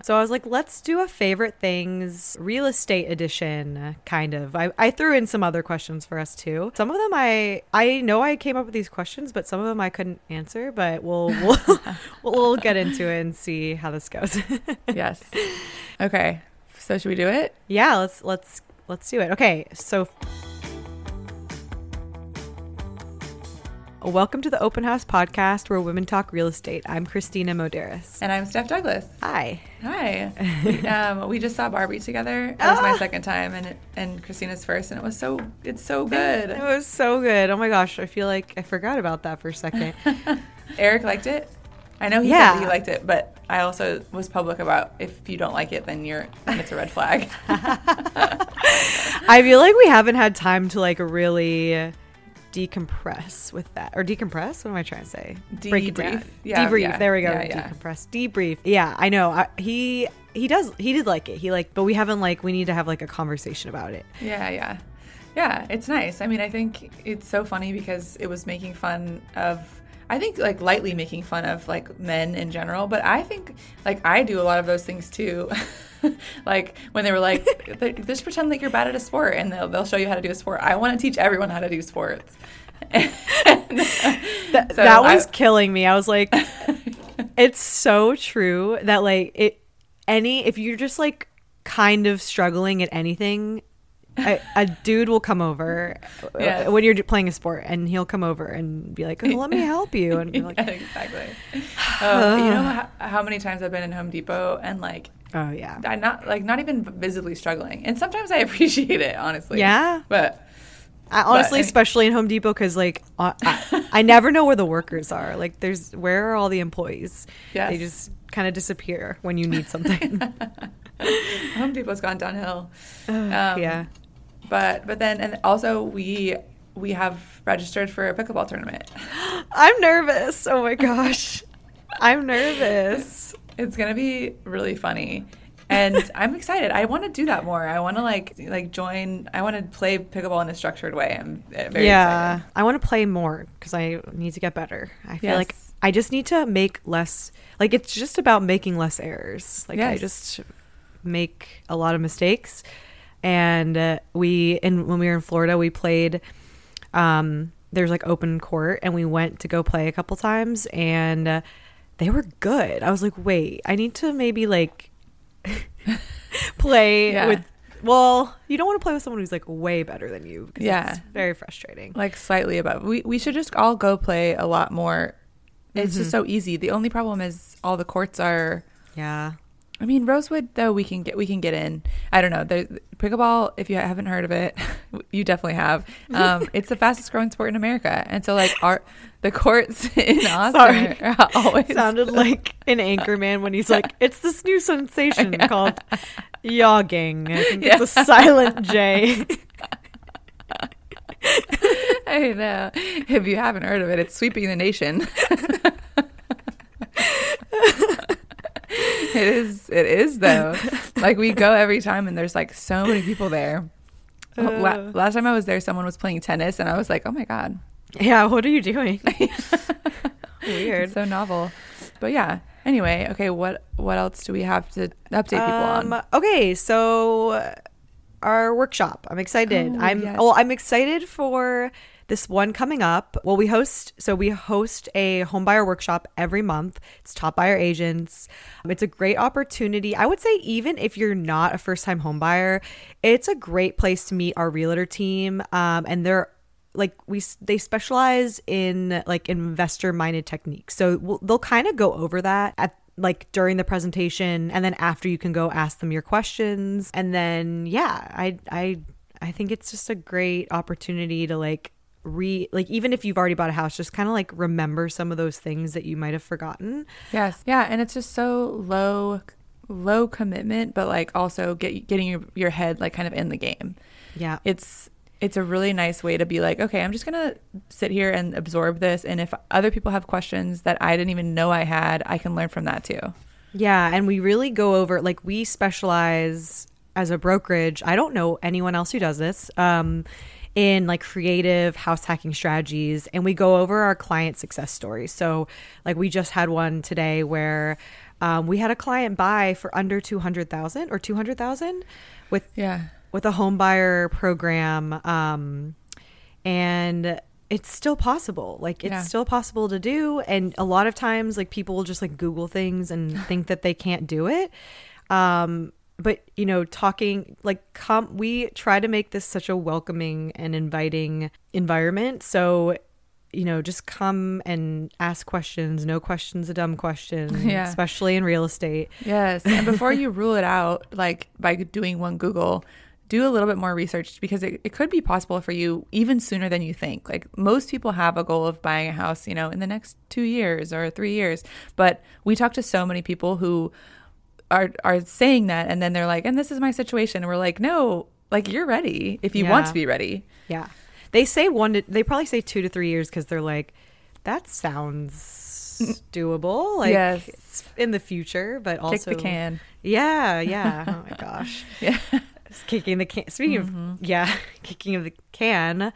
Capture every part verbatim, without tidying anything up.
So I was like, let's do a favorite things real estate edition, kind of. I, I threw in some other questions for us too. Some of them I I know I came up with these questions, but some of them I couldn't answer. But we'll we'll we'll, we'll get into it and see how this goes. Yes. Okay. So should we do it? Yeah. Let's let's let's do it. Okay. So. Welcome to the Open House podcast where women talk real estate. I'm Christina Moderis. And I'm Steph Douglas. Hi. Hi. we, um, we just saw Barbie together. It was my second time and it, and Christina's first, and it was so, it's so good. It was so good. Oh my gosh. I feel like I forgot about that for a second. Eric liked it. I know he yeah. said that he liked it, but I also was public about if you don't like it, then you're, then it's a red flag. I feel like we haven't had time to like really decompress with that, or decompress. What am I trying to say? Debrief. Break it down. Yeah, debrief. Yeah, there we go. yeah, yeah. Decompress. Debrief. Yeah, I know. I, he he does. He did like it. He like, but we haven't like. We need to have like a conversation about it. Yeah, yeah, yeah. It's nice. I mean, I think it's so funny because it was making fun of. I think like lightly making fun of like men in general, but I think like I do a lot of those things too. Like when they were like, just pretend like you're bad at a sport and they'll, they'll show you how to do a sport. I want to teach everyone how to do sports. that, so that was I, killing me. I was like, it's so true that like it, any, if you're just like kind of struggling at anything, a, a dude will come over yes. when you're playing a sport, and he'll come over and be like, oh, let me help you. And you're like, yeah, exactly. Oh, you know how, how many times I've been in Home Depot and like, oh yeah, I'm not like not even visibly struggling, and sometimes I appreciate it, honestly. Yeah, but I, honestly, but, especially in Home Depot, because like I, I, I never know where the workers are. Like, there's where are all the employees? Yes. They just kind of disappear when you need something. Home Depot's gone downhill. Uh, um, yeah. But but then and also we we have registered for a pickleball tournament. I'm nervous. Oh my gosh. I'm nervous. It's gonna be really funny. And I'm excited. I want to do that more. I want to like like join. I want to play pickleball in a structured way. I'm very yeah, excited. I want to play more because I need to get better. I feel yes. like I just need to make less. Like, it's just about making less errors. Like yes. I just make a lot of mistakes. And uh, we, and when we were in Florida, we played. Um, there's like open court, and we went to go play a couple times, and uh, they were good. I was like, wait, I need to maybe like. play yeah. with well you don't want to play with someone who's like way better than you, yeah it's very frustrating, like slightly above. We we should just all go play a lot more. It's mm-hmm. just so easy. The only problem is all the courts are yeah I mean, Rosewood though, we can get we can get in. I don't know. There's pickleball, if you haven't heard of it, you definitely have. Um, it's the fastest growing sport in America, and so like our the courts in Austin are always sounded like an Anchorman when he's like, "It's this new sensation yeah. called yogging." I think yeah. it's a silent J. I know. If you haven't heard of it, it's sweeping the nation. It is. It is though. Like we go every time, and there's like so many people there. Uh, La- last time I was there, someone was playing tennis, and I was like, "Oh my god!" Yeah, what are you doing? Weird. It's so novel. But yeah. Anyway, okay. What what else do we have to update people um, on? Okay, so our workshop. I'm excited. Oh, I'm yes. well. I'm excited for this one coming up. Well, we host, so we host a homebuyer workshop every month. It's taught by our agents. It's a great opportunity. I would say even if you're not a first-time homebuyer, it's a great place to meet our realtor team. Um, and they're like we they specialize in like investor-minded techniques. So we'll, they'll kind of go over that at like during the presentation, and then after you can go ask them your questions. And then yeah, I I I think it's just a great opportunity to like re like even if you've already bought a house, just kind of like remember some of those things that you might have forgotten. Yes. Yeah. And it's just so low low commitment, but like also get getting your, your head like kind of in the game. Yeah. It's it's a really nice way to be like, okay, I'm just gonna sit here and absorb this, and if other people have questions that I didn't even know I had, I can learn from that too. Yeah. And we really go over, like, we specialize as a brokerage. I don't know anyone else who does this. Um in like creative house hacking strategies, and we go over our client success stories. So like we just had one today where Um, we had a client buy for under two hundred thousand or two hundred thousand with Yeah. with a home buyer program. Um, and it's still possible. Like it's Yeah. still possible to do. And a lot of times like people will just like Google things and think that they can't do it. Um, but you know, talking like come, we try to make this such a welcoming and inviting environment. So, you know, just come and ask questions. No question's a dumb question, Yeah. especially in real estate. Yes. And before you rule it out, like by doing one Google, do a little bit more research because it, it could be possible for you even sooner than you think. Like most people have a goal of buying a house, you know, in the next two years or three years. But we talk to so many people who are are saying that, and then they're like, and this is my situation. And we're like, no, like you're ready if you Yeah. want to be ready. Yeah. They say one to, they probably say two to three years because they're like, that sounds doable. Like Yes. it's in the future, but also. Kick the can. Yeah. Yeah. Oh my gosh. Yeah. Kicking the can. Speaking Mm-hmm. of, yeah, kicking of the can,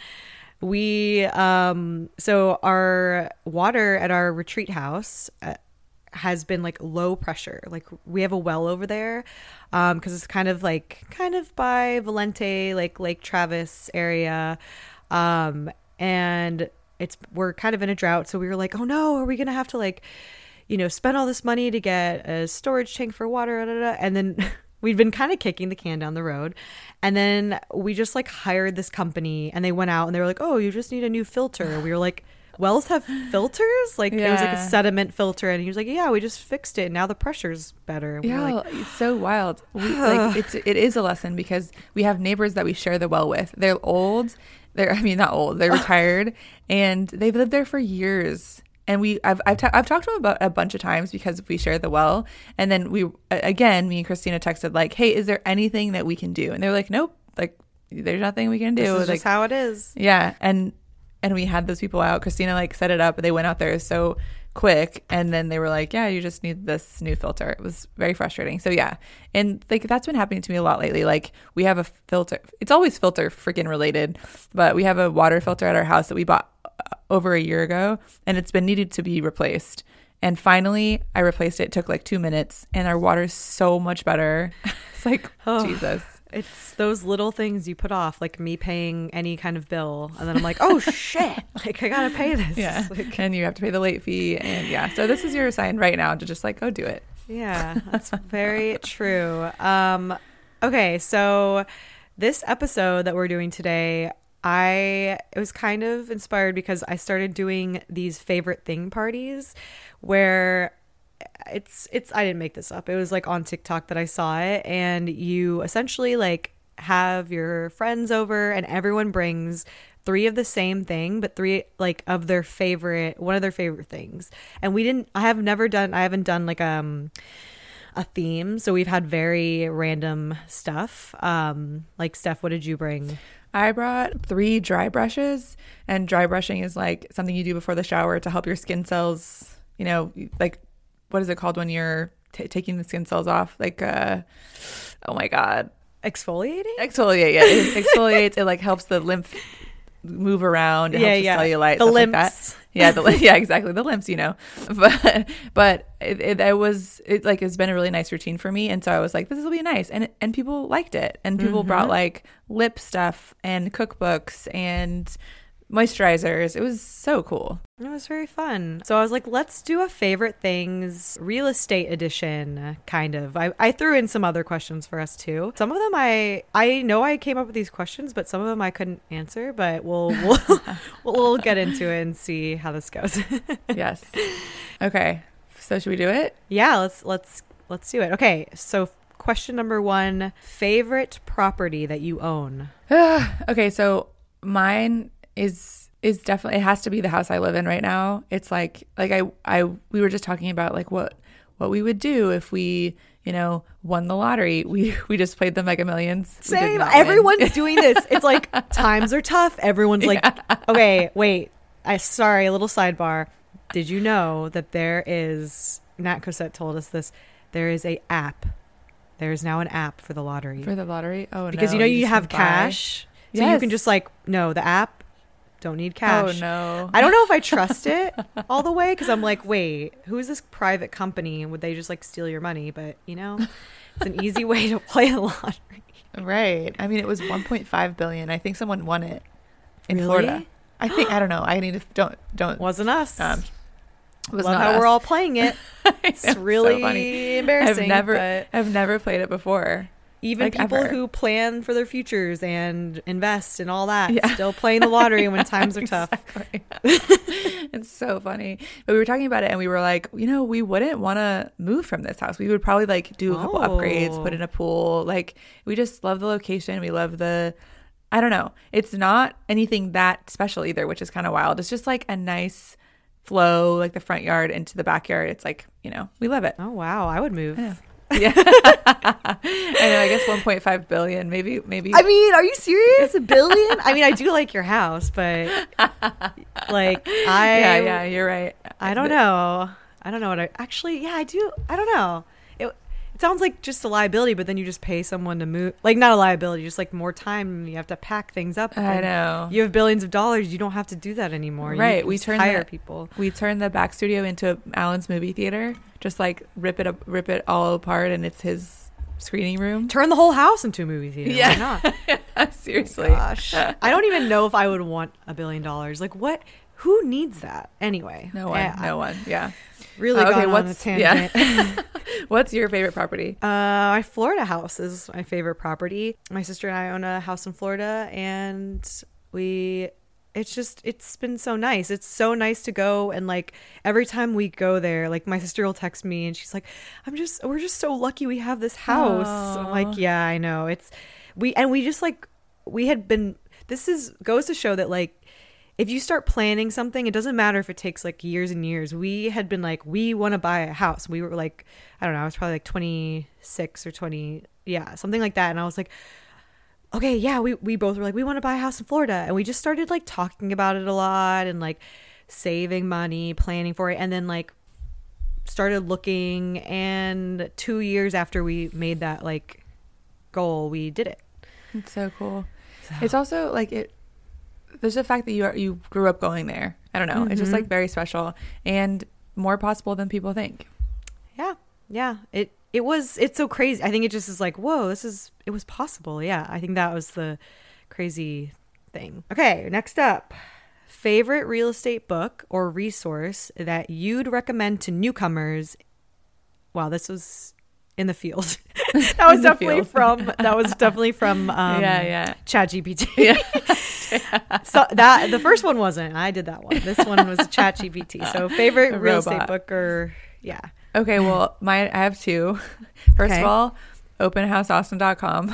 we, um, so our water at our retreat house uh, has been like low pressure. Like we have a well over there, um, cause it's kind of like, kind of by Valente, like Lake Travis area. Um, and it's, we're kind of in a drought. So we were like, oh no, are we going to have to like, you know, spend all this money to get a storage tank for water? Da, da, da. And then we'd been kind of kicking the can down the road. And then we just like hired this company and they went out and they were like, oh, you just need a new filter. We were like, wells have filters? Like it was like a Yeah. sediment filter. And he was like, yeah, we just fixed it. Now the pressure's better. And we were Yeah, like, it's so wild. We, like it's it is a lesson because we have neighbors that we share the well with. They're old. They're I mean not old. They're retired, and they've lived there for years. And we I've I've, ta- I've talked to them about a bunch of times because we share the well. And then we again me and Christina texted like, hey, is there anything that we can do? And they're like, nope. Like there's nothing we can do. this is like just how it is. yeah, and and we had those people out. Christina like set it up. They went out there so quick, and then they were like, yeah, you just need this new filter. It was very frustrating. So yeah, and like that's been happening to me a lot lately. Like we have a filter. It's always filter freaking related, but we have a water filter at our house that we bought over a year ago, and it's been needed to be replaced. And finally, I replaced it. It took like two minutes, and our water's so much better. It's like, Oh. Jesus. It's those little things you put off, like me paying any kind of bill. And then I'm like, oh shit, like I got to pay this. Yeah. Like, And you have to pay the late fee. And yeah, so this is your sign right now to just like, go do it. yeah, that's very true. Um, okay, so this episode that we're doing today, I it was kind of inspired because I started doing these favorite thing parties where it's it's I didn't make this up. It was like on TikTok that I saw it, and you essentially like have your friends over and everyone brings three of the same thing, but three like of their favorite one of their favorite things. And we didn't I have never done I haven't done like um a theme, so we've had very random stuff. Um like Steph, what did you bring? I brought three dry brushes, and dry brushing is like something you do before the shower to help your skin cells, you know, like what is it called when you're t- taking the skin cells off? Like, uh, oh my God. Exfoliating? Exfoliate, yeah. It exfoliates. It like helps the lymph move around. It Yeah, helps yeah. the cellulite, The stuff lymphs. like that. Yeah, the, yeah, exactly. The lymphs, you know. But but it, it, it was it like it's been a really nice routine for me, and so I was like, this will be nice, and and people liked it, and people Mm-hmm. brought like lip stuff and cookbooks and moisturizers. It was so cool. It was very fun. So I was like, let's do a favorite things real estate edition, kind of. I, I threw in some other questions for us too. Some of them I I know I came up with these questions, but some of them I couldn't answer. But we'll we'll we'll, we'll get into it and see how this goes. Yes. Okay. So should we do it? Yeah, let's let's let's do it. Okay, so question number one: favorite property that you own. Okay, so mine is is definitely it has to be the house I live in right now. It's like like I I we were just talking about like what what we would do if we, you know, won the lottery. We we just played the Mega Millions. We did Same. not win. Everyone's doing this. It's like times are tough. Everyone's like, okay, wait. I sorry, a little sidebar. Did you know that there is Nat Cosette told us this. There is a app. There is now an app for the lottery. for the lottery. Oh, because no, you know you, just have can buy- cash. So you can Yes. just like no, the app Don't need cash. Oh, no. I don't know if I trust it all the way because I'm like, wait, who is this private company? Would they just like steal your money? But, you know, it's an easy way to play the lottery. Right. I mean, it was one point five billion. I think someone won it in Really? Florida. I think, I don't know. I need to, don't, don't. Wasn't us. Um, was Love not how us. we're all playing it. It's so really funny. embarrassing. I've never, but I've never played it before. even like, people ever. who plan for their futures and invest and all that, Yeah. still playing the lottery when times are tough. Exactly. It's so funny. But we were talking about it and we were like, you know, we wouldn't want to move from this house. We would probably like do a couple Oh. upgrades, put in a pool. Like we just love the location. We love the, I don't know. It's not anything that special either, which is kind of wild. It's just like a nice flow, like the front yard into the backyard. It's like, you know, we love it. Oh, wow. I would move. Yeah. Yeah. I know, I guess one point five billion, maybe, maybe. I mean, are you serious? A billion? I mean, I do like your house, but like I yeah, yeah, you're right. I don't know. I don't know what I actually, yeah, I do. I don't know. It, it sounds like just a liability, but then you just pay someone to move. Like, not a liability, just like more time. You have to pack things up. I and know. You have billions of dollars. You don't have to do that anymore. You Right. can We just turn hire the, people. We turn the back studio into Alan's movie theater. Just like rip it up, rip it all apart, and it's his screening room. Turn the whole house into a movie theater. Yeah. Why not? Seriously. Gosh. I don't even know if I would want a billion dollars. Like, what? Who needs that anyway? No one. Yeah, no one. Yeah. Really Uh, gone on a what's tangent. yeah. What's your favorite property? Uh, my Florida house is my favorite property. My sister and I own a house in Florida, and we, it's just, it's been so nice. It's so nice to go, and like every time we go there, like my sister will text me and she's like, I'm just, we're just so lucky we have this house. I'm Aw. like, yeah, I know. It's, we, and we just like, we had been, this is, goes to show that like, if you start planning something, it doesn't matter if it takes like years and years. We had been like, we want to buy a house. We were like, I don't know, I was probably like twenty-six or twenty. Yeah, something like that. And I was like, okay, yeah, we, we both were like, we want to buy a house in Florida. And we just started like talking about it a lot and like saving money, planning for it. And then like started looking. And two years after we made that like goal, we did it. It's so cool. So. It's also like it. There's the fact that you are, you grew up going there. I don't know. Mm-hmm. It's just like very special and more possible than people think. Yeah. Yeah. It it was it's so crazy. I think it just is like, whoa, this is it was possible. Yeah. I think that was the crazy thing. Okay, next up. Favorite real estate book or resource that you'd recommend to newcomers. Wow, this was in the field. That was definitely field. from that was definitely from um Yeah, yeah. ChatGPT. Yeah. So that the first one wasn't. I did that one. This one was ChatGPT. So favorite A real robot. estate book or yeah. Okay, well, my I have two. First Okay. of all, open house austin dot com. um,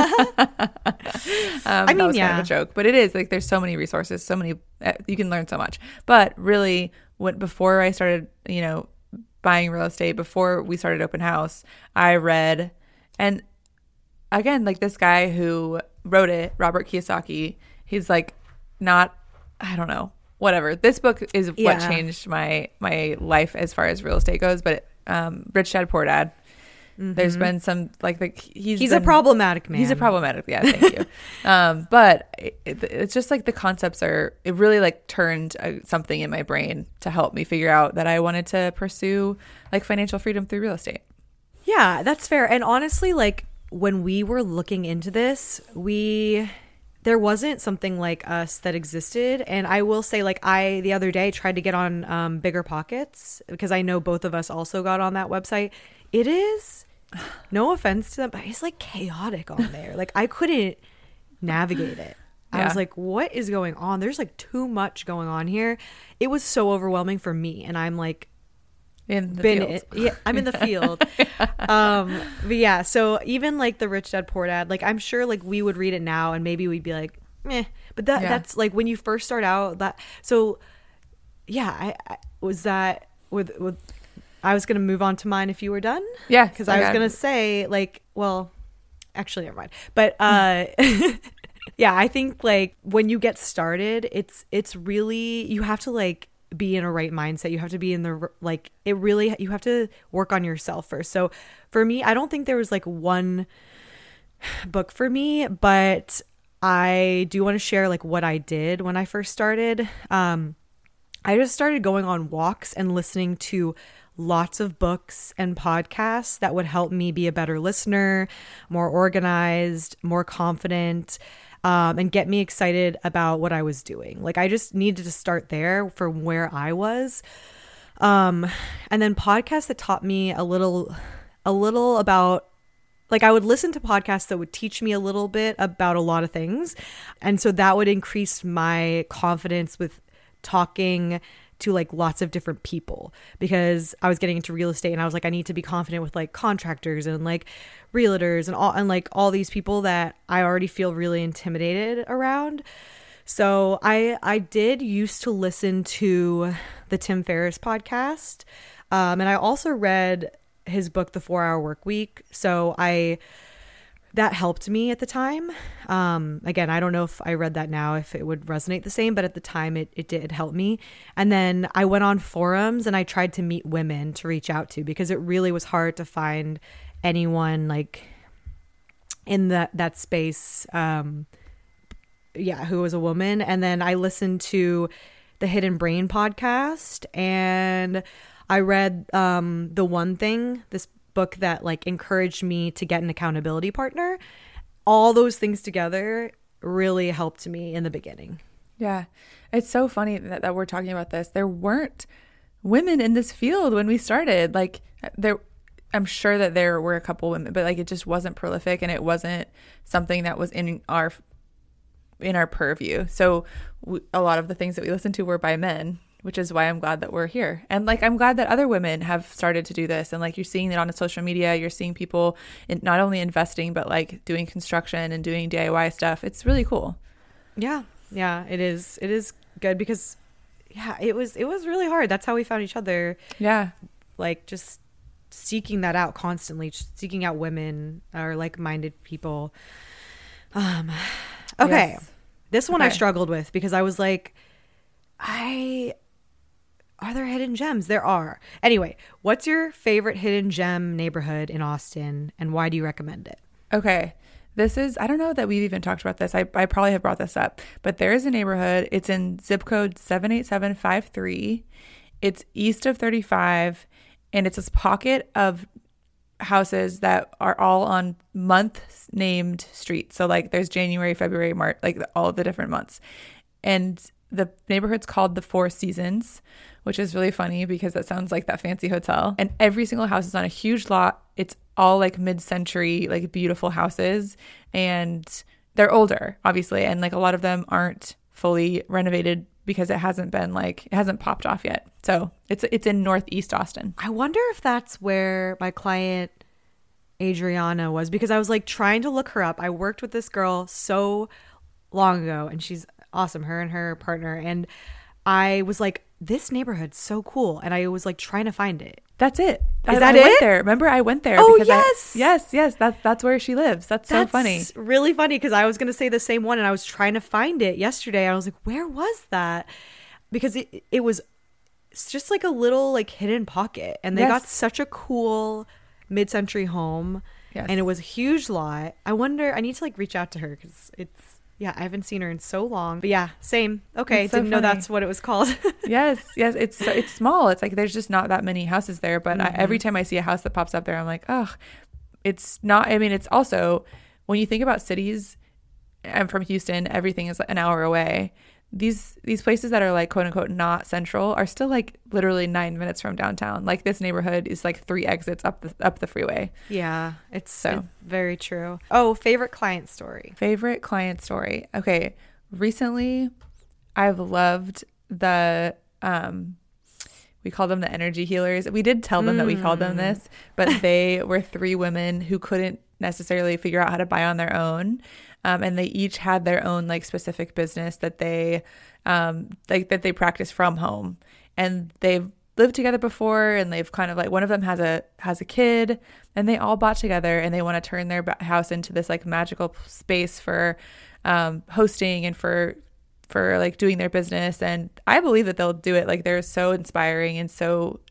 I mean, that was yeah. kind of a joke, but it is like there's so many resources, so many uh, you can learn so much. But really, when before I started, you know, buying real estate, before we started open house, I read, and again, like this guy who wrote it, Robert Kiyosaki, he's like not, I don't know, whatever. This book is what Yeah. changed my my life as far as real estate goes. But um, Rich Dad Poor Dad. There's been some like the he's He's been, a problematic man. He's a problematic, yeah. Thank you. um, but it, it, it's just like the concepts are. It really like turned uh, something in my brain to help me figure out that I wanted to pursue like financial freedom through real estate. Yeah, that's fair. And honestly, like when we were looking into this, we there wasn't something like us that existed. And I will say, like I the other day tried to get on um, Bigger Pockets because I know both of us also got on that website. It is. No offense to them, but it's like chaotic on there. Like I couldn't navigate it. I Yeah. was like, what is going on? There's like too much going on here. It was so overwhelming for me. And I'm like, In the been field. it. Yeah, I'm in the field. um, but yeah, so even like the Rich Dad Poor Dad, like I'm sure like we would read it now and maybe we'd be like, meh. But that Yeah. that's like when you first start out. That so yeah, I, I was that with with. I was going to move on to mine if you were done. Yeah, Because I was got going it. to say, like, well, actually, never mind. But uh, yeah, I think, like, when you get started, it's it's really, you have to, like, be in a right mindset. You have to be in the, like, it really, you have to work on yourself first. So for me, I don't think there was, like, one book for me, but I do want to share like what I did when I first started. Um, I just started going on walks and listening to lots of books and podcasts that would help me be a better listener, more organized, more confident, um, and get me excited about what I was doing. Like I just needed to start there from where I was. Um, and then podcasts that taught me a little, a little about, like I would listen to podcasts that would teach me a little bit about a lot of things. And so that would increase my confidence with talking to like lots of different people, because I was getting into real estate and I was like, I need to be confident with like contractors and like realtors and all, and like all these people that I already feel really intimidated around. So I, I did used to listen to the Tim Ferriss podcast. Um, and I also read his book, The four hour Work Week. So I, that helped me at the time. Um, again, I don't know if I read that now, if it would resonate the same, but at the time it, it did help me. And then I went on forums and I tried to meet women to reach out to, because it really was hard to find anyone like in that, that space. Um, yeah, who was a woman. And then I listened to the Hidden Brain podcast, and I read um, The One Thing, this book that like encouraged me to get an accountability partner. All those things together really helped me in the beginning. Yeah. It's so funny that, that we're talking about this. There weren't women in this field when we started. Like there, I'm sure that there were a couple women, but like it just wasn't prolific, and it wasn't something that was in our in our purview. So we, a lot of the things that we listened to were by men, which is why I'm glad that we're here. And like, I'm glad that other women have started to do this. And like, you're seeing it on social media, you're seeing people in not only investing, but like doing construction and doing D I Y stuff. It's really cool. Yeah. Yeah, it is. It is good because yeah, it was, it was really hard. That's how we found each other. Yeah. Like just seeking that out constantly, just seeking out women or like-minded people. Um, okay. Yes. This one okay. I struggled with because I was like, I, are there hidden gems? There are. Anyway, what's your favorite hidden gem neighborhood in Austin, and why do you recommend it? Okay. This is, I don't know that we've even talked about this. I, I probably have brought this up, but there is a neighborhood. It's in zip code seven eight seven five three. It's east of thirty-five, and it's this pocket of houses that are all on month named streets. So like there's January, February, March, like all the different months. And the neighborhood's called the Four Seasons, which is really funny because that sounds like that fancy hotel. And every single house is on a huge lot. It's all like mid-century, like beautiful houses. And they're older, obviously. And like a lot of them aren't fully renovated because it hasn't been like, it hasn't popped off yet. So it's it's in Northeast Austin. I wonder if that's where my client Adriana was, because I was like trying to look her up. I worked with this girl so long ago, and she's awesome, her and her partner. And I was like, this neighborhood's so cool. And I was like trying to find it. That's it. Is I, that I it? Went there. Remember, I went there. Oh, because yes. I, yes, yes. That's, that's where she lives. That's, that's so funny. Really funny because I was going to say the same one, and I was trying to find it yesterday. I was like, where was that? Because it, it was it's just like a little like hidden pocket. And they yes. got such a cool mid-century home. Yes. And it was a huge lot. I wonder, I need to like reach out to her because it's, yeah, I haven't seen her in so long. But yeah, same. Okay, so didn't funny. know that's what it was called. yes, yes. It's it's small. It's like there's just not that many houses there. But mm-hmm. I, every time I see a house that pops up there, I'm like, oh, it's not. I mean, it's also, when you think about cities, I'm from Houston, everything is an hour away. These these places that are like quote unquote not central are still like literally nine minutes from downtown. Like this neighborhood is like three exits up the up the freeway. Yeah, it's so it's very true. Oh, favorite client story. Favorite client story. Okay, recently I've loved the um we call them the energy healers. We did tell them mm. that we called them this, but they were three women who couldn't necessarily figure out how to buy on their own. Um, and they each had their own like specific business that they um, like that they practice from home, and they've lived together before, and they've kind of like, one of them has a has a kid, and they all bought together, and they want to turn their house into this like magical space for um, hosting and for for like doing their business. And I believe that they'll do it. Like they're so inspiring and so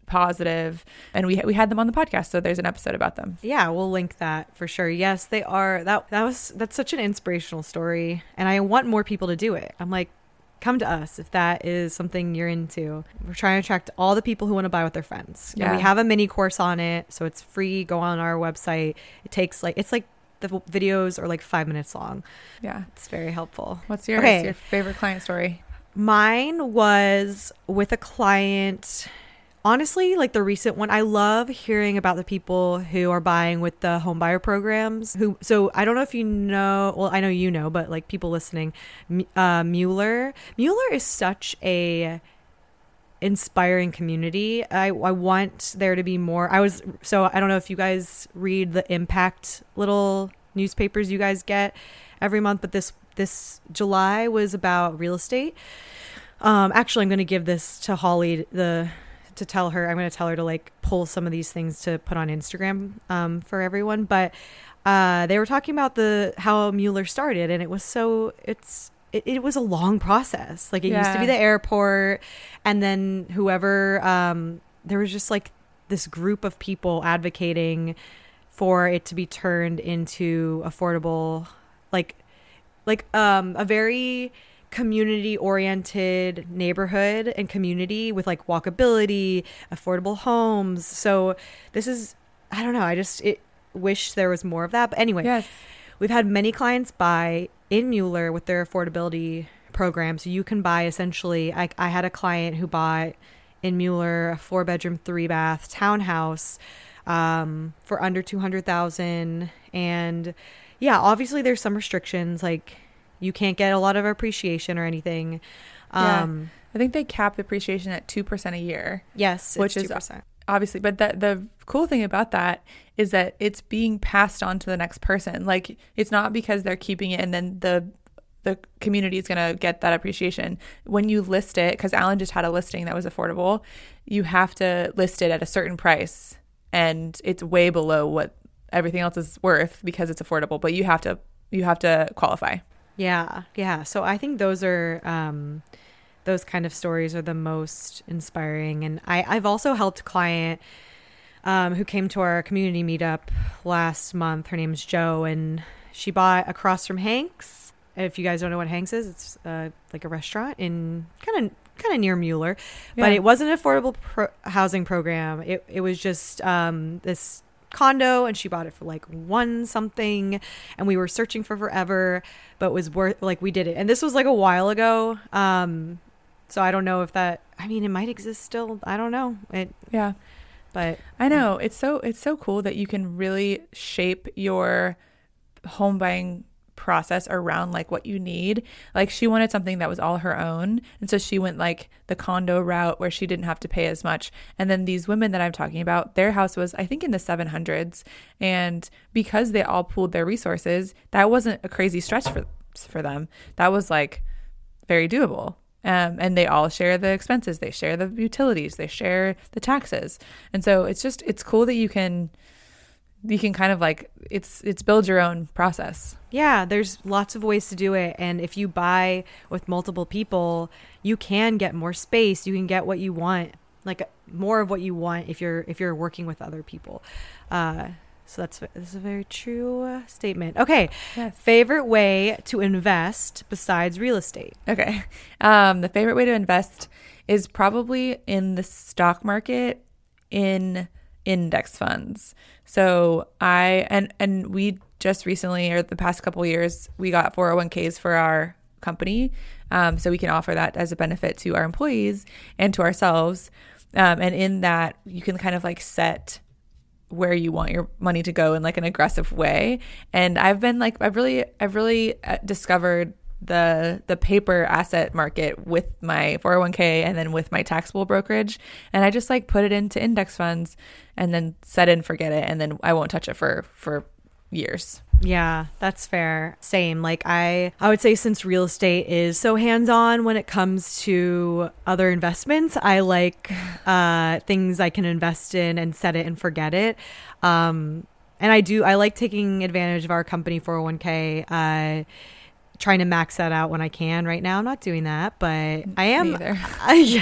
positive, and we we had them on the podcast, so there's an episode about them. Yeah, we'll link that for sure. Yes, they are. That that was that's such an inspirational story, and I want more people to do it. I'm like, come to us if that is something you're into. We're trying to attract all the people who want to buy with their friends. Yeah. And we have a mini course on it, so it's free. Go on our website. It takes like it's like the videos are like five minutes long. Yeah, it's very helpful. What's yours? Okay. Your favorite client story? Mine was with a client. Honestly, like the recent one, I love hearing about the people who are buying with the home buyer programs. Who, so I don't know if you know, well, I know you know, but like people listening, uh, Mueller. Mueller is such a inspiring community. I, I want there to be more. I was, so I don't know if you guys read the Impact little newspapers you guys get every month, but this, this July was about real estate. Um, actually, I'm going to give this to Holly, the, to tell her, I'm going to tell her to like pull some of these things to put on Instagram, um, for everyone. But, uh, they were talking about the, how Mueller started, and it was so, it's, it, it was a long process. Like it yeah. used to be the airport, and then whoever, um, there was just like this group of people advocating for it to be turned into affordable, like, like, um, a very community oriented neighborhood and community with like walkability, affordable homes. So this is, I don't know, I just it, wish there was more of that. But anyway, yes. We've had many clients buy in Mueller with their affordability program. So you can buy essentially, I, I had a client who bought in Mueller a four bedroom, three bath townhouse um, for under two hundred thousand. And yeah, obviously there's some restrictions, like you can't get a lot of appreciation or anything. Um, yeah. I think they cap appreciation at two percent a year. Yes, which it's is two percent. Obviously, but the, the cool thing about that is that it's being passed on to the next person. Like it's not because they're keeping it and then the the community is going to get that appreciation. When you list it, because Alan just had a listing that was affordable, you have to list it at a certain price, and it's way below what everything else is worth because it's affordable, but you have to you have to qualify. Yeah. Yeah. So I think those are, um, those kind of stories are the most inspiring. And I, I've also helped a client, um, who came to our community meetup last month. Her name's Jo, and she bought across from Hanks. If you guys don't know what Hanks is, it's, uh, like a restaurant in kind of, kind of near Mueller, yeah. But it wasn't an affordable pro- housing program. It, it was just, um, this condo, and she bought it for like one something, and we were searching for forever, but it was worth, like we did it. And this was like a while ago, um so I don't know if that, I mean, it might exist still, I don't know it. Yeah, but I know it's so it's so cool that you can really shape your home buying process around like what you need. Like she wanted something that was all her own, and so she went like the condo route where she didn't have to pay as much. And then these women that I'm talking about, their house was I think in the seven hundreds, and because they all pooled their resources, that wasn't a crazy stretch for for them. That was like very doable. Um, and they all share the expenses, they share the utilities, they share the taxes. And so it's just it's cool that you can you can kind of like it's it's build your own process. Yeah, there's lots of ways to do it, and if you buy with multiple people, you can get more space, you can get what you want, like more of what you want if you're if you're working with other people. Uh so that's that's a very true uh, statement. Okay. Yes. Favorite way to invest besides real estate? Okay. Um the favorite way to invest is probably in the stock market, in index funds. So I, and, and we just recently, or the past couple of years, we got four oh one k's for our company. Um, so we can offer that as a benefit to our employees and to ourselves. Um, and in that, you can kind of like set where you want your money to go in like an aggressive way. And I've been like, I've really, I've really uh, discovered the the paper asset market with my four oh one k and then with my taxable brokerage, and I just like put it into index funds and then set it and forget it, and then I won't touch it for for years. Yeah, that's fair. Same. Like I I would say, since real estate is so hands-on when it comes to other investments, I like uh things I can invest in and set it and forget it. Um and I do I like taking advantage of our company four oh one k. Uh trying to max that out when I can. Right now, I'm not doing that, but I am. Me either. I,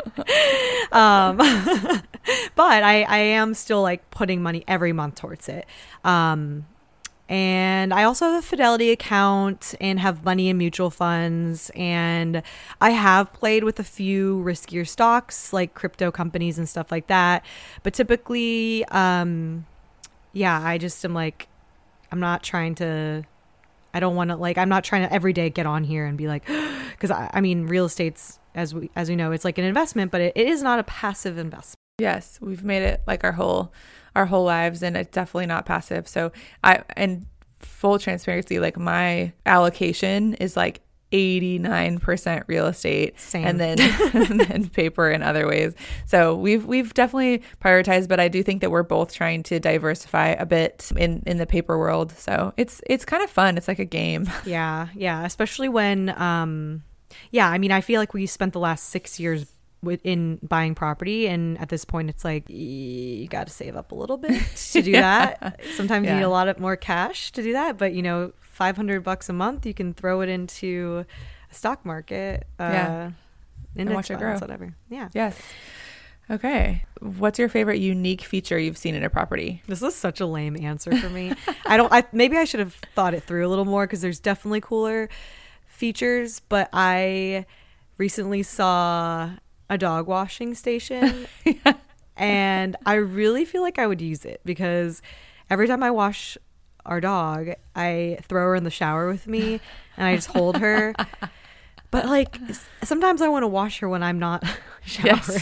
um, but I, I am still like putting money every month towards it. Um, and I also have a Fidelity account and have money in mutual funds. And I have played with a few riskier stocks like crypto companies and stuff like that. But typically, um, yeah, I just am like, I'm not trying to, I don't want to like, I'm not trying to every day get on here and be like, because I, I mean, real estate's, as we, as we know, it's like an investment, but it, it is not a passive investment. Yes, we've made it like our whole our whole lives, and it's definitely not passive. So I and full transparency, like my allocation is like eighty-nine percent real estate. Same. and then and then paper in other ways. So we've we've definitely prioritized, but I do think that we're both trying to diversify a bit in in the paper world. So it's it's kind of fun. It's like a game. Yeah, yeah, especially when um yeah, I mean, I feel like we spent the last six years in buying property, and at this point it's like you got to save up a little bit to do yeah. that. Sometimes yeah. you need a lot of more cash to do that, but you know, five hundred bucks a month, you can throw it into a stock market, uh yeah. index watch it funds, grow. Whatever. Yeah. Yes. Okay. What's your favorite unique feature you've seen in a property? This is such a lame answer for me. I don't I maybe I should have thought it through a little more, because there's definitely cooler features, but I recently saw a dog washing station yeah. and I really feel like I would use it, because every time I wash our dog, I throw her in the shower with me and I just hold her. But like sometimes I want to wash her when I'm not showering. Yes.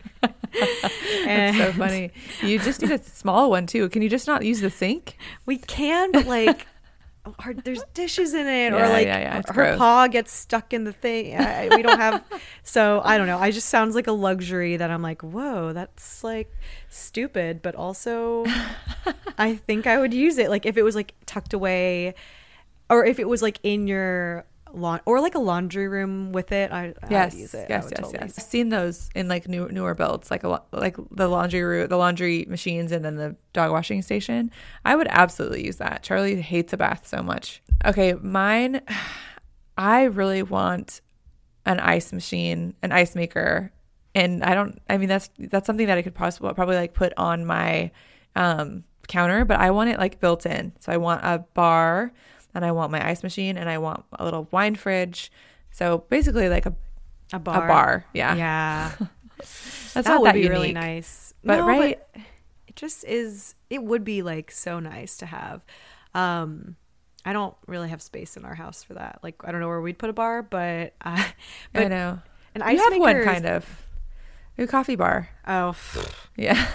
That's so funny. You just need a small one too. Can you just not use the sink? We can, but like Our, there's dishes in it, yeah, or like yeah, yeah, her gross. paw gets stuck in the thing. I, we don't have, so I don't know. I just sounds like a luxury that I'm like, whoa, that's like stupid, but also I think I would use it. Like if it was like tucked away, or if it was like in your lawn, or like a laundry room with it. I, yes, I would use it. Yes, I would yes, totally yes. I've seen those in like new, newer builds, like a lot, like the laundry room, the laundry machines, and then the dog washing station. I would absolutely use that. Charlie hates a bath so much. Okay, mine. I really want an ice machine, an ice maker, and I don't. I mean, that's that's something that I could possibly probably like put on my um, counter, but I want it like built in. So I want a bar. And I want my ice machine, and I want a little wine fridge. So basically, like a a bar. A bar, yeah, yeah. That's that not would that be unique. really nice, but no, right, but it just is. It would be like so nice to have. Um, I don't really have space in our house for that. Like I don't know where we'd put a bar, but, uh, but I know an ice you have maker one is, kind of a coffee bar. Oh, yeah.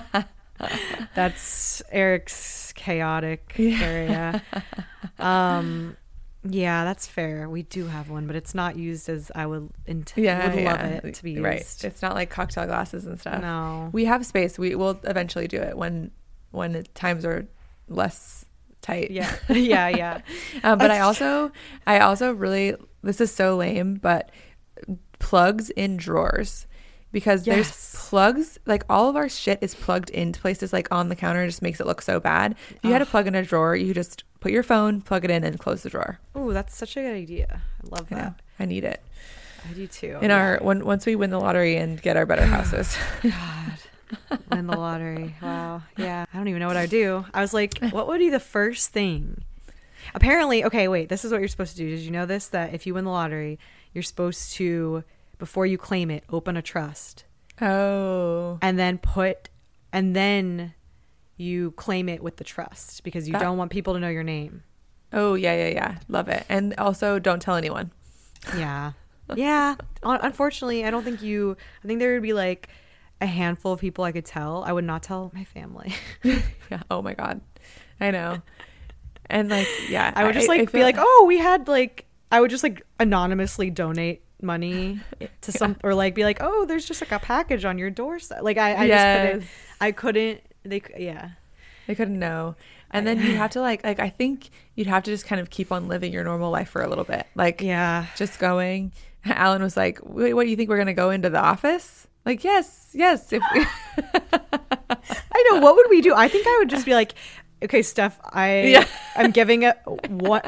That's Eric's chaotic area. Um, yeah, that's fair. We do have one, but it's not used as I would int- yeah, would love yeah. it to be used. Right. It's not like cocktail glasses and stuff. No. We have space. We will eventually do it when when the times are less tight. Yeah. Yeah, yeah. um, but I also I also really, this is so lame, but plugs in drawers. Because yes. there's plugs, like all of our shit is plugged into places like on the counter. It just makes it look so bad. If you Ugh. had a plug in a drawer, you just put your phone, plug it in, and close the drawer. Oh, that's such a good idea. I love I that. know. I need it. I do too. In yeah. our when once we win the lottery and get our better houses. God, win the lottery. Wow. Yeah. I don't even know what I'd do. I was like, what would be the first thing? Apparently, okay, wait. This is what you're supposed to do. Did you know this? That if you win the lottery, you're supposed to, before you claim it, open a trust. Oh. And then put, and then you claim it with the trust, because you that, don't want people to know your name. Oh, yeah, yeah, yeah. Love it. And also don't tell anyone. Yeah. Yeah. Unfortunately, I don't think you, I think there would be like a handful of people I could tell. I would not tell my family. Yeah. Oh my God. I know. And like, yeah. I would just I, like I be like, oh, we had like, I would just like anonymously donate money to some, yeah. or like be like, oh, there's just like a package on your doorstep. Like I, I yes. just couldn't, I couldn't, they, yeah. They couldn't know. And then you'd have to like, like, I think you'd have to just kind of keep on living your normal life for a little bit. Like, yeah, just going. Alan was like, wait, what do you think, we're going to go into the office? Like, yes, yes. If we- I know. What would we do? I think I would just be like, okay, Steph, I, yeah. I'm giving it what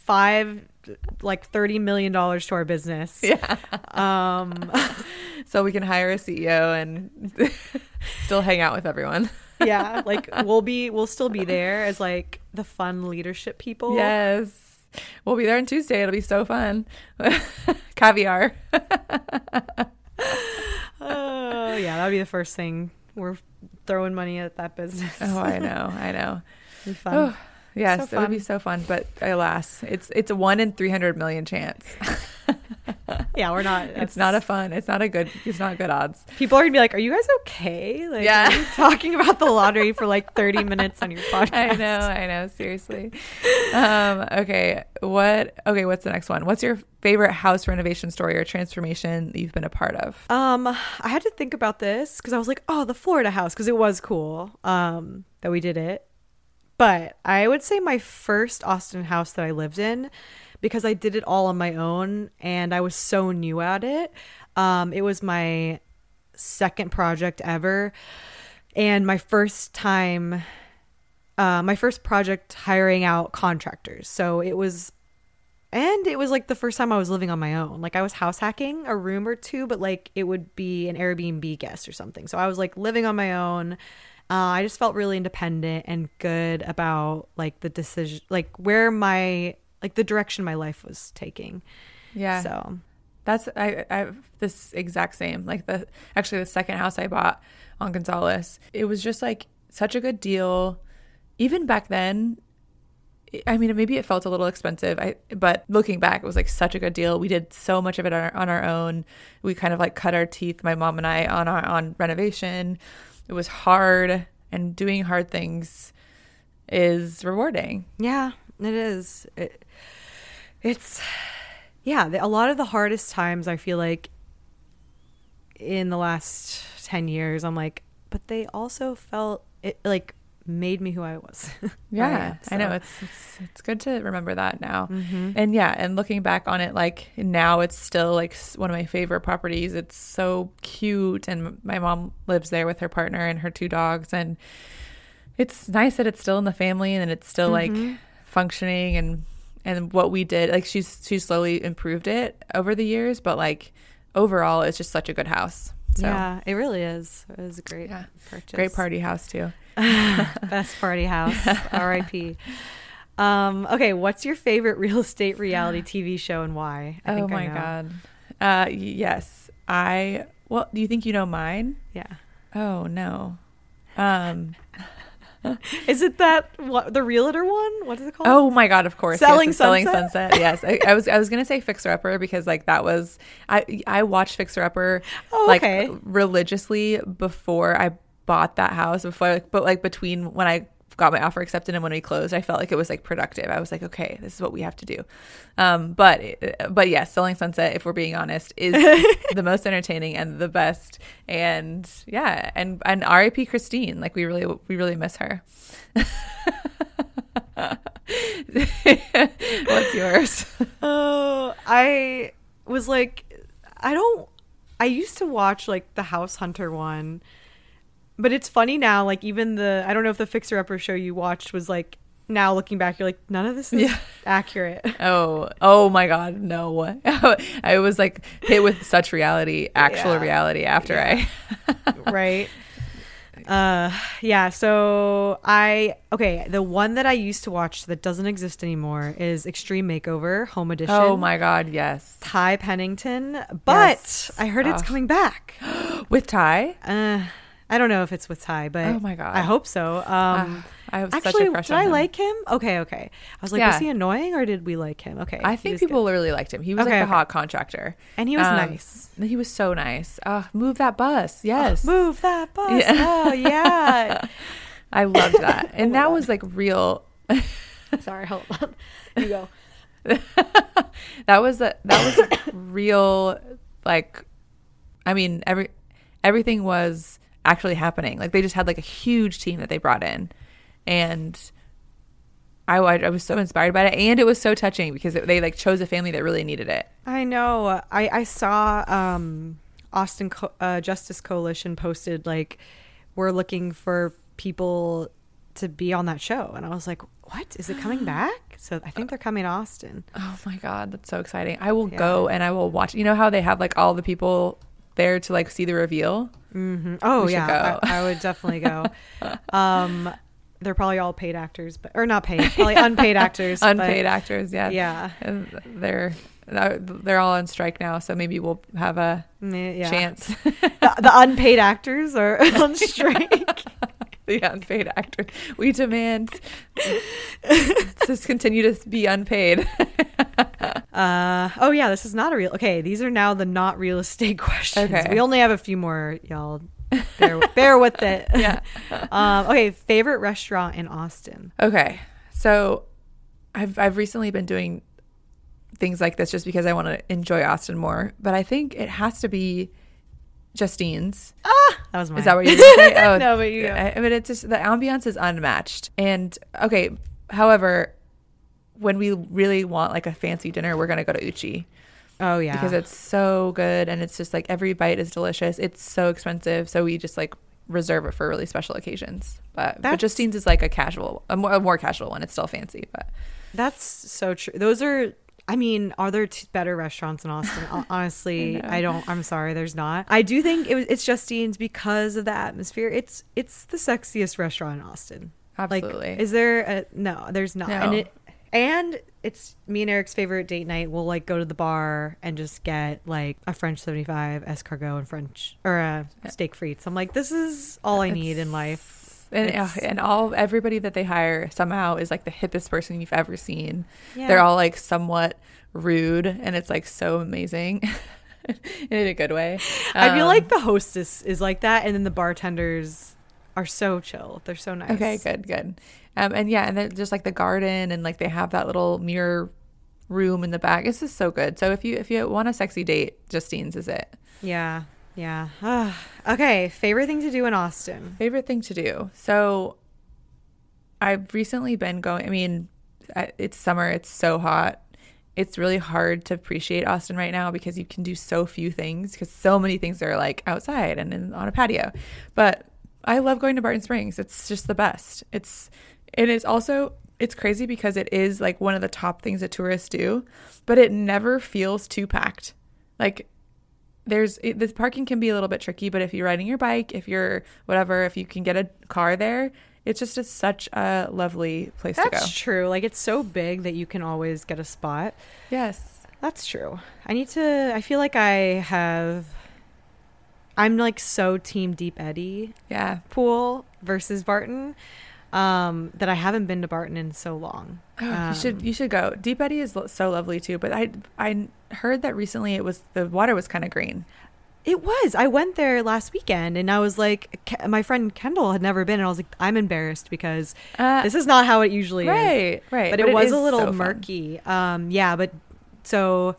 five, like thirty million dollars to our business. Yeah. Um, so we can hire a C E O and still hang out with everyone. Yeah. Like we'll be, we'll still be there as like the fun leadership people. Yes. We'll be there on Tuesday. It'll be so fun. Caviar. Oh, yeah. That'll be the first thing. We're throwing money at that business. Oh, I know. I know. It'll be fun. Oh, yes, So it would fun. be so fun. But alas, it's it's a one in three hundred million chance. Yeah, we're not. It's not a fun. It's not a good. It's not good odds. People are gonna be like, "Are you guys okay?" Like, Yeah. are you talking about the lottery for like thirty minutes on your podcast. I know. I know. Seriously. Um, okay. What? Okay. What's the next one? What's your favorite house renovation story or transformation that you've been a part of? Um, I had to think about this because I was like, "Oh, the Florida house," because it was cool. Um, that we did it. But I would say my first Austin house that I lived in, because I did it all on my own and I was so new at it. Um, it was my second project ever and my first time, uh, my first project hiring out contractors. So it was, and it was like the first time I was living on my own. Like I was house hacking a room or two, but like it would be an Airbnb guest or something. So I was like living on my own. Uh, I just felt really independent and good about like the decision, like where my, like the direction my life was taking. Yeah. So That's I I have this exact same, like the actually the second house I bought on Gonzales. It was just like such a good deal. Even back then, I mean, maybe it felt a little expensive. I but looking back, it was like such a good deal. We did so much of it on our, on our own. We kind of like cut our teeth, my mom and I, on our on renovation. It was hard, and doing hard things is rewarding. yeah, it is. It, it's yeah. The, a lot of the hardest times I feel like in the last ten years, I'm like, but they also felt it like made me who I was. Yeah, I, am, so. I know. It's, it's it's good to remember that now. Mm-hmm. And yeah, and looking back on it, like now it's still like s- one of my favorite properties. It's so cute, and my mom lives there with her partner and her two dogs, and it's nice that it's still in the family and it's still Mm-hmm. like functioning, and and what we did, like she's she's slowly improved it over the years, but like overall it's just such a good house. So Yeah, it really is. It was a great yeah, purchase. great party house too. Best party house. R I P Um, okay, what's your favorite real estate reality T V show and why? I Oh think I my know. god. Uh y- yes. I well, do you think you know mine? Yeah. Oh no. Um Is it that what the realtor one? What is it called? Oh my god, of course. Selling yes, it's Selling Sunset? Sunset. Yes. I, I was I was gonna say Fixer Upper because like that was I I watched Fixer Upper Oh, like okay. religiously before I bought that house, before like, but like between when I got my offer accepted and when we closed, I felt like it was like productive. I was like, okay, this is what we have to do. Um, but but yes, Selling Sunset, if we're being honest, is the most entertaining and the best. And yeah, and and R I P Christine, like we really we really miss her. What's yours? Oh, I was like, I don't. I used to watch like the House Hunter one, but it's funny now. Like even the I don't know if the Fixer Upper show you watched was like now looking back, you're like none of this is Yeah. accurate. Oh, oh my God, no! I was like hit with such reality, actual Yeah. reality after Yeah. I. Right. Uh yeah, so I okay, the one that I used to watch that doesn't exist anymore is Extreme Makeover Home Edition. Oh my God, yes. Ty Pennington, but Yes. I heard it's Ugh. coming back. With Ty. Uh I don't know if it's with Ty, but Oh my God. I hope so. Um Ah, I have actually, such a crush did on I him. like him? Okay, okay. I was like, Yeah. was he annoying or did we like him? Okay. I he think was people good. really liked him. He was Okay, like the okay. hot contractor, And he was Um, nice. He was so nice. Uh, move that bus. Yes, Move that bus. Yeah. Oh yeah. I loved that, and Oh my that God. was like real. Sorry, hold on. You go. that was a, that was a real, like, I mean, every everything was actually happening. Like they just had like a huge team that they brought in, and I I was so inspired by it, and it was so touching because it, they like chose a family that really needed it. I know. I I saw um Austin Co- uh, Justice Coalition posted like we're looking for people to be on that show, and I was like, what? Is it coming back? So I think they're coming to Austin. Oh my God, that's so exciting. I will Yeah. go and I will watch. You know how they have like all the people there to like see the reveal? Mm-hmm. Oh We should yeah, go. I, I would definitely go. Um, they're probably all paid actors, but or not paid, probably unpaid actors. Unpaid but, actors, yeah. Yeah. And they're they're all on strike now, so maybe we'll have a Mm, yeah. chance. the, the unpaid actors are on strike. The unpaid actors. We demand just continue to be unpaid. Uh, oh yeah, this is not a real. Okay, these are now the not real estate questions. Okay. We only have a few more, y'all. Bear, bear with it. Yeah. Um, okay, favorite restaurant in Austin. Okay. So I've I've recently been doing things like this just because I want to enjoy Austin more. But I think it has to be Justine's. Ah, that was mine. Is that what you're going to say? Oh, No, but you go. I, I mean, it's just the ambiance is unmatched. And okay, however, when we really want like a fancy dinner, we're going to go to Uchi. Oh yeah, Because it's so good and it's just like every bite is delicious. It's so expensive. So we just like reserve it for really special occasions. But, but That's- Justine's is like a casual, a more, a more casual one. It's still fancy, but that's so true. Those are. I mean, are there t- better restaurants in Austin? Hon- Honestly, I know. I don't. I'm sorry, there's not. I do think it was, it's Justine's because of the atmosphere. It's it's the sexiest restaurant in Austin. absolutely. Like, is there a no? There's not. No. And it and it's me and Eric's favorite date night. We'll like go to the bar and just get like a French seventy-five escargot and French or a steak frites. I'm like, this is all I need in life. and, It's- uh, and all everybody that they hire somehow is like the hippest person you've ever seen. Yeah. They're all like somewhat rude, and it's like so amazing in a good way. I feel Um, like the hostess is like that, and then the bartenders are so chill. They're so nice. okay, good, good. Um, and yeah, and then just like the garden, and like they have that little mirror room in the back. It's just so good. So if you if you want a sexy date, Justine's is it. Yeah, yeah. Ah, okay, favorite thing to do in Austin. Favorite thing to do. So I've recently been going, I mean, I- it's summer, it's so hot. It's really hard to appreciate Austin right now because you can do so few things because so many things are like outside and in, on a patio. But I love going to Barton Springs. It's just the best. It's, and it's also, it's crazy because it is like one of the top things that tourists do, but it never feels too packed. Like, there's it, the parking can be a little bit tricky, but if you're riding your bike, if you're whatever, if you can get a car there, it's just a, such a lovely place to go. That's true. Like, it's so big that you can always get a spot. Yes. That's true. I need to, I feel like I have, I'm like so team Deep Eddy Yeah. pool versus Barton, um, that I haven't been to Barton in so long. Oh, Um, you should you should go. Deep Eddy is lo- so lovely too, but I I heard that recently it was the water was kind of green. It was. I went there last weekend and I was like, Ke- my friend Kendall had never been. And I was like, I'm embarrassed because Uh, this is not how it usually is. right, right. But, it was is a little so fun. murky. Um, yeah, but so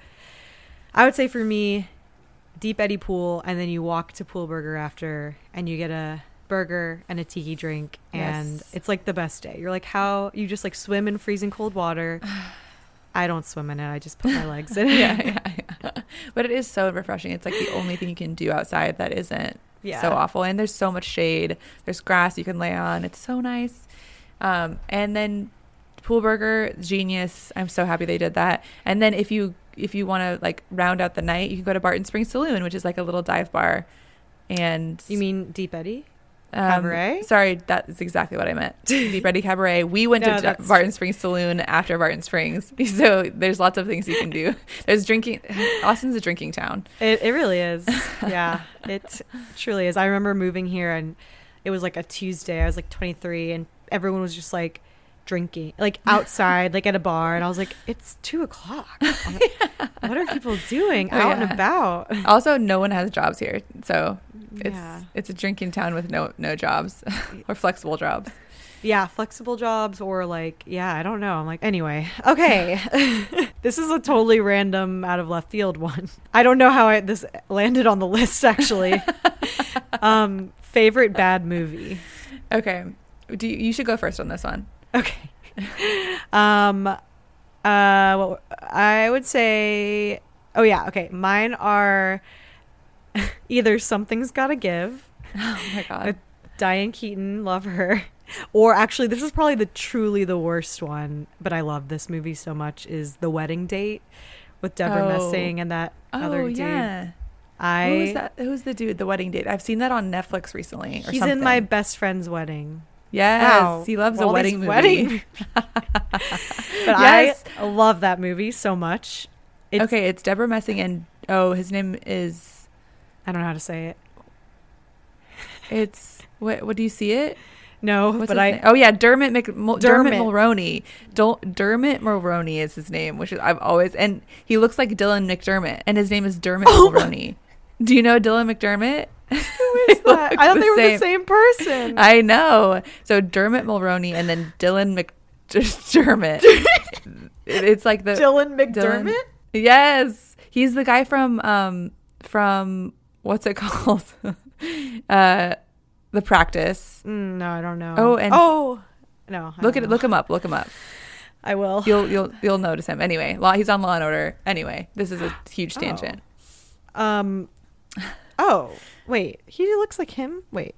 I would say for me, Deep Eddy Pool, and then you walk to Pool Burger after and you get a burger and a tiki drink. And Yes. it's like the best day. You're like, how you just like swim in freezing cold water. I don't swim in it. I just put my legs in it. yeah, yeah, yeah. But it is so refreshing. It's like the only thing you can do outside that isn't Yeah. so awful. And there's so much shade. There's grass you can lay on. It's so nice. Um, and then Pool Burger, genius. I'm so happy they did that. And then if you if you want to like round out the night, you can go to Barton Springs Saloon, which is like a little dive bar. And You mean Deep Eddy? um, Cabaret? Sorry, that is exactly what I meant. Deep Eddy Cabaret. We went No, to that's- Barton Springs Saloon after Barton Springs, so there's lots of things you can do. There's drinking. Austin's a drinking town. It it really is. Yeah, it truly is. I remember moving here and it was like a Tuesday. I was like twenty-three and everyone was just like drinking, like outside, like at a bar. And I was like, it's two o'clock. I'm like, what are people doing Oh, out yeah. and about? Also, no one has jobs here, so it's Yeah. it's a drinking town with no no jobs or flexible jobs. Yeah, flexible jobs or like, yeah, I don't know. I'm like, anyway, okay. This is a totally random out of left field one. I don't know how I, this landed on the list actually. um, favorite bad movie. Okay, do you, you should go first on this one. Okay. Um, uh, well, I would say, oh yeah, okay. Mine are either Something's Gotta Give. Oh my god. Diane Keaton, love her. Or actually, this is probably the truly the worst one, but I love this movie so much, is The Wedding Date with Deborah Oh. Messing and that Oh, other dude. yeah. I Who is that? Who's the dude? The Wedding Date. I've seen that on Netflix recently. Or He's something. in my best friend's wedding. Yes, Wow. he loves All a wedding these movie. wedding- But Yes. I love that movie so much. It's, Okay, it's Deborah Messing and oh, his name is I don't know how to say it. it's what? What do you see it? No, What's but his I name? Oh yeah, Dermot Mc, Mul- Dermot Dermot. Mulroney. Dol- Dermot Mulroney is his name, which is I've always and he looks like Dylan McDermott, and his name is Dermot Oh my- Mulroney. Do you know Dylan McDermott? who is that? I thought they were the same person. I know. So Dermot Mulroney and then Dylan McDermott. It's like the Dylan McDermott? Yes, he's the guy from um from what's it called? uh, The Practice. Mm, no, I don't know. Oh, and oh, no. I look don't at know. look him up. Look him up. I will. You'll you'll you'll notice him. Anyway, Law. He's on Law and Order. Anyway, this is a huge tangent. Um. Oh, wait. He looks like him. Wait.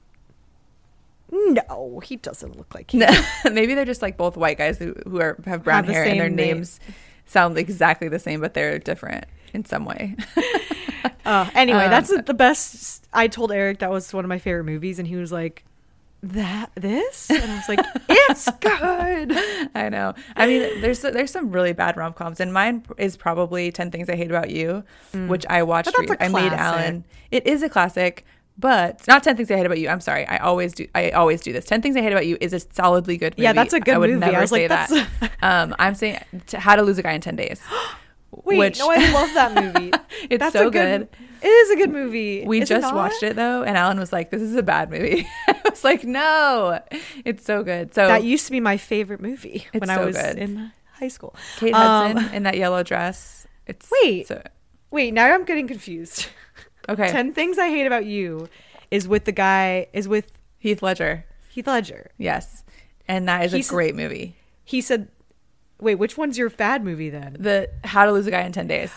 No, he doesn't look like him. Maybe they're just like both white guys who who are have brown Have the hair and their same name. names sound exactly the same, but they're different in some way. Uh, anyway, Um, that's the best. I told Eric that was one of my favorite movies, and he was like, "That this?" And I was like, "It's good." I know. I mean, there's there's some really bad rom coms, and mine is probably Ten Things I Hate About You, which I watched. But that's a I made classic. Alan. It is a classic, but not Ten Things I Hate About You. I'm sorry. I always do. I always do this. Ten Things I Hate About You is a solidly good movie. Yeah, that's a good I would movie. Never I was say like, that. that's- um, I'm saying t- How to Lose a Guy in Ten Days. Wait, Which- no, I love that movie. It's That's so a good. It is a good movie. We Is it just not? watched it though, and Alan was like, "This is a bad movie." I was like, "No, it's so good." So That used to be my favorite movie It's when I so was good. in high school. Kate Um, Hudson in that yellow dress. It's Wait. so- Wait, now I'm getting confused. okay. Ten Things I Hate About You is with the guy is with Heath Ledger. Heath Ledger. Yes. And that is He's- a great movie. He said, "Wait, which one's your bad movie then?" The How to Lose a Guy in ten days.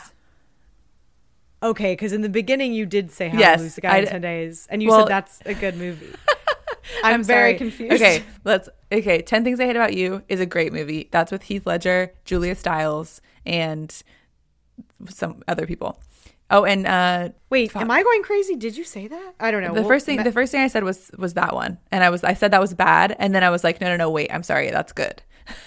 Okay, because in the beginning you did say How Yes, to Lose a Guy in I- ten days, and you well- said that's a good movie. I'm, very sorry. confused. Okay, let's okay, ten Things I Hate About You is a great movie. That's with Heath Ledger, Julia Stiles, and some other people. Oh, and uh Wait, fuck. am I going crazy? Did you say that? I don't know. the Well, first thing ma- the first thing I said was was that one. And I was I said that was bad, and then I was like, no no no, wait, I'm sorry, that's good.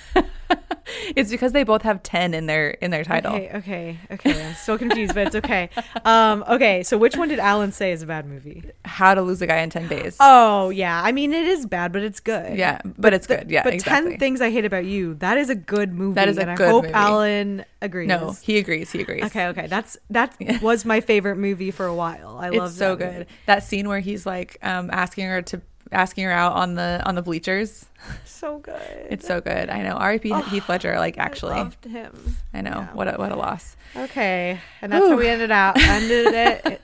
It's because they both have ten in their in their title. Okay, okay, okay. I'm still confused, but it's okay. Um, okay, so which one did Alan say is a bad movie? How to Lose a Guy in ten days. Oh yeah, I mean it is bad, but it's good. Yeah, but it's good. Yeah, but exactly. Ten Things I Hate About You, that is a good movie. That is a and good I hope movie. Alan agrees. No, he agrees. He agrees. Okay, okay. That's that was my favorite movie for a while. I love It's so that good. movie. That scene where he's like um, asking her to asking her out on the on the bleachers. So good. It's so good. I know. R I P Heath Ledger. Like actually, I I, loved him. know. Yeah. What a what a loss. Okay, and that's how we ended out. Ended it.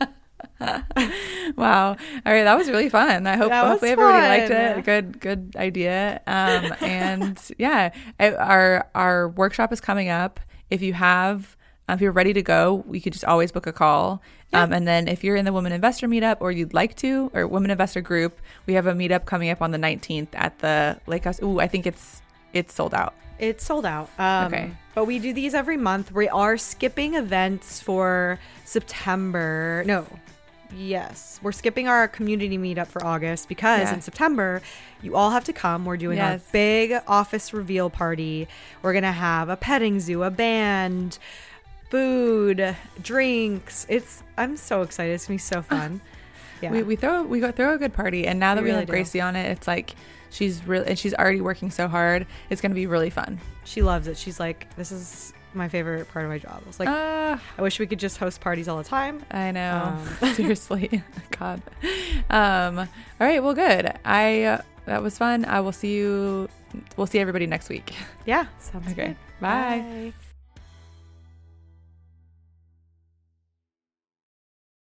Wow. All right, that was really fun. I hope That was hopefully everybody liked fun. it. Good good idea. Um, and yeah, I, our our workshop is coming up. If you have um, if you're ready to go, we could just always book a call. Um, and then if you're in the Women Investor Meetup or you'd like to, or Women Investor Group, we have a meetup coming up on the nineteenth at the Lake House. Ooh, I think it's it's sold out. It's sold out. Um, Okay. But we do these every month. We are skipping events for September. No. Yes. We're skipping our community meetup for August because Yeah. in September, you all have to come. We're doing Yes. our big office reveal party. We're going to have a petting zoo, a band, food, drinks. It's, I'm so excited. It's going to be so fun. Yeah. We we throw we go throw a good party, and now that We we, really have do. Gracie on it, it's like she's really and she's already working so hard. It's gonna be really fun. She loves it. She's like, this is my favorite part of my job. I was like, Ah, I wish we could just host parties all the time. I know. Um. Seriously, God. Um. All right. Well, good. I uh, that was fun. I will see you. We'll see everybody next week. Yeah. Sounds Okay. good. Bye. Bye.